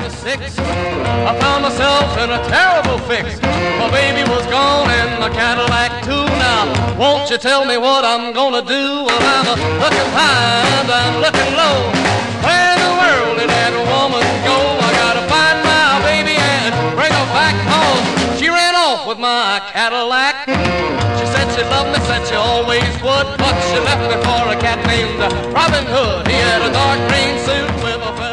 '66, I found myself in a terrible fix. My baby was gone and my Cadillac too. Now, won't you tell me what I'm gonna do? Well, I'm looking high and I'm looking low. Where in the world did that woman go? I gotta find my baby and bring her back home. She ran off with my Cadillac. She said she loved me, said she always would, but she left me for a cat named Robin Hood. He had a dark green suit with a